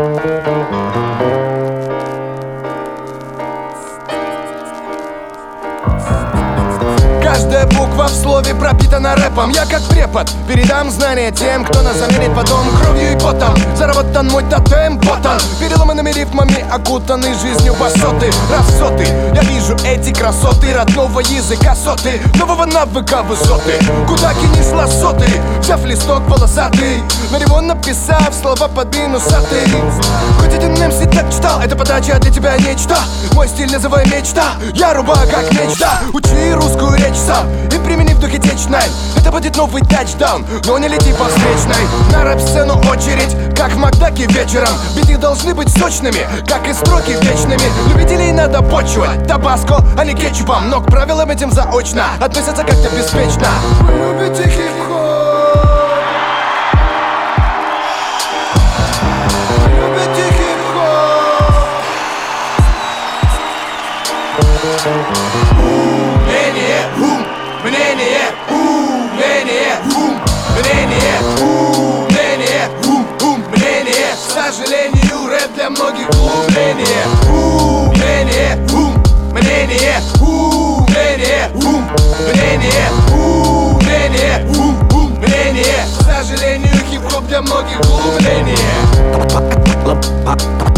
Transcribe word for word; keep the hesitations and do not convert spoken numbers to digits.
Каждая буква в слове пропитана рэпом. Я как препод передам знания тем, кто нас заменит потом кровью и потом. Заработан мой тотем, вот он, переломанными рифмами окутанный жизнью басоты. Раз в сотый я вижу эти красоты родного языка соты, нового навыка высоты. Куда кинешь лосоты, взяв листок полосатый, на него написав слова под минусатый. Хоть один эм си так читал, это подача для тебя нечто. Мой стиль называй мечта, я рубаю как мечта. Учи русскую речь сам и примени в духе течной. Это будет новый тачдаун, но не лети по встречной. На рэп-сцену очередь, как в Макдаке вечером. Биты должны быть сочными, как и строки вечными. Любителей надо почивать табаско, а не кетчупом. Но к правилам этим заочно относятся как-то беспечно. Вы любите хип-хоп, вы любите хип-хоп. Мнение, ум, мнение, ум, мнение, ум, мнение, ум, мнение, ум, ум, мнение. К сожалению, рэп для многих глумление. Ум, мнение, ум, мнение, ум, мнение, ум, мнение, ум, мнение, ум, ум, мнение. К сожалению, хип-хоп для многих глумление.